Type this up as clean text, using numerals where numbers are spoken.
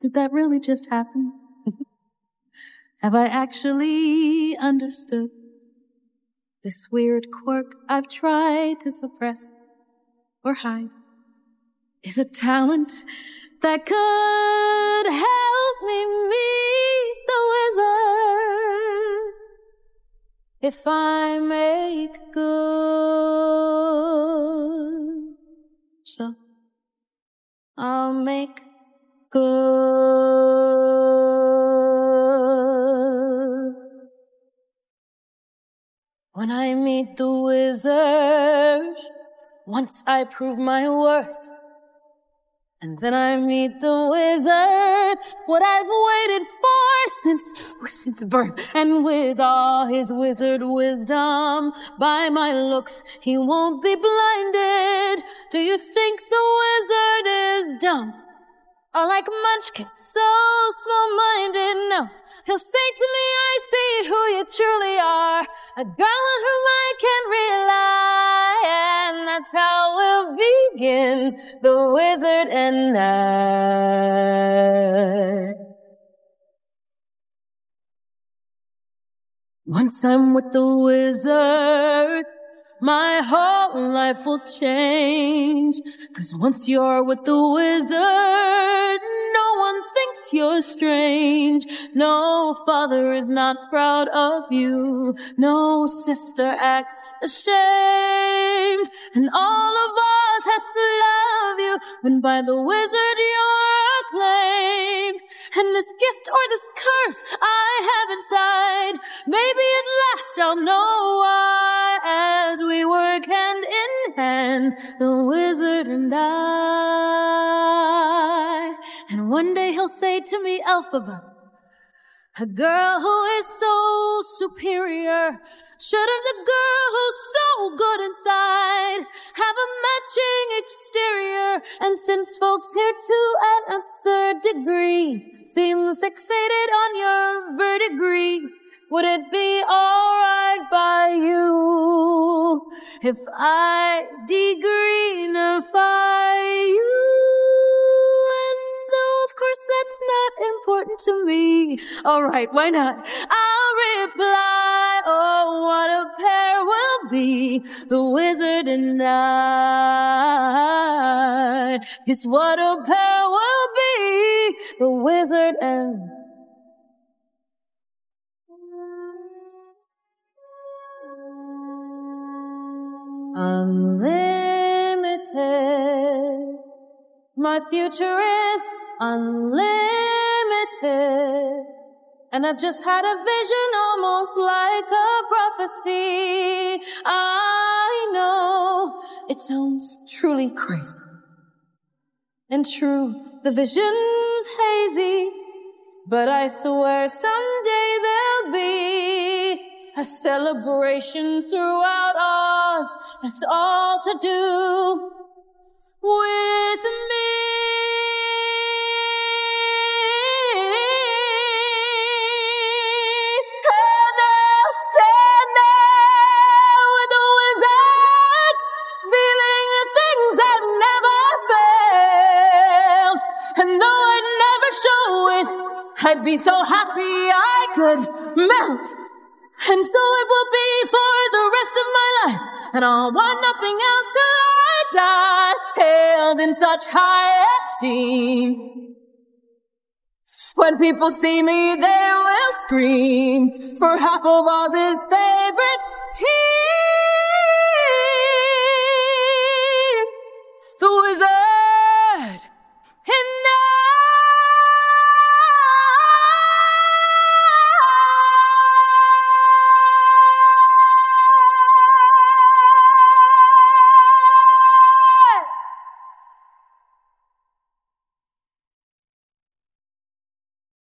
Did that really just happen? Have I actually understood this weird quirk I've tried to suppress or hide? Is a talent that could help me meet the wizard if I make good. So I'll make good. When I meet the wizard, once I prove my worth, and then I meet the wizard, what I've waited for since birth. And with all his wizard wisdom, by my looks, he won't be blinded. Do you think the wizard is dumb? Or like Munchkin, so small-minded? No, he'll say to me, I see who you truly are, a girl on whom I can rely, and that's how we'll begin, the wizard and I. Once I'm with the wizard, my whole life will change. 'Cause once you're with the wizard, no one thinks you're strange. No father is not proud of you. No sister acts ashamed. And all of us has to love you when by the wizard you're acclaimed. And this gift or this curse I have inside, maybe at last I'll know why, as we work hand in hand, the wizard and I. And one day he'll say to me, Elphaba, a girl who is so superior, shouldn't a girl who's so good inside have a matching exterior? And since folks here to an absurd degree seem fixated on your verdigris, would it be alright by you if I degreenify you? And though of course that's not important to me, alright, why not? I'll reply, oh, what a pair we'll be, the wizard and I. Yes, what a pair we'll be, the wizard and I. Unlimited. My future is unlimited. And I've just had a vision almost like a prophecy. I know it sounds truly crazy. And true, the vision's hazy. But I swear someday there'll be a celebration throughout Oz that's all to do with me. And I'll stand there with the wizard, feeling the things I've never felt. And though I'd never show it, I'd be so happy I could melt. And so it will be for the rest of my life, and I'll want nothing else till I die, held in such high esteem. When people see me, they will scream for half of Oz's favorite team.